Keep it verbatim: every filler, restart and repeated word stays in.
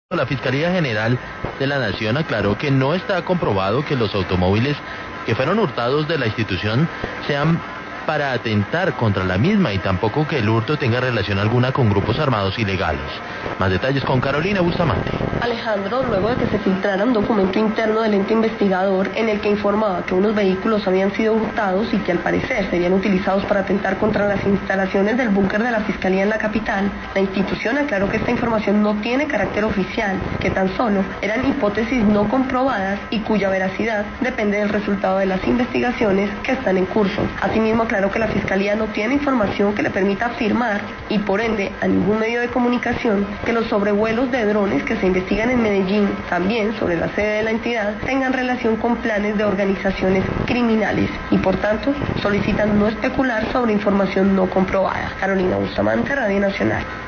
La Fiscalía General de la Nación aclaró que no está comprobado que los automóviles que fueron hurtados de la institución sean para atentar contra la misma y tampoco que el hurto tenga relación alguna con grupos armados ilegales. Más detalles con Carolina Bustamante. Alejandro, luego de que se filtrara un documento interno del ente investigador en el que informaba que unos vehículos habían sido hurtados y que al parecer serían utilizados para atentar contra las instalaciones del búnker de la Fiscalía en la capital, la institución aclaró que esta información no tiene carácter oficial, que tan solo eran hipótesis no comprobadas y cuya veracidad depende del resultado de las investigaciones que están en curso. Asimismo, aclaró que la Fiscalía no tiene información que le permita afirmar, y por ende a ningún medio de comunicación, que los sobrevuelos de drones que se investigan en Medellín, también sobre la sede de la entidad, tengan relación con planes de organizaciones criminales y por tanto solicitan no especular sobre información no comprobada. Carolina Bustamante, Radio Nacional.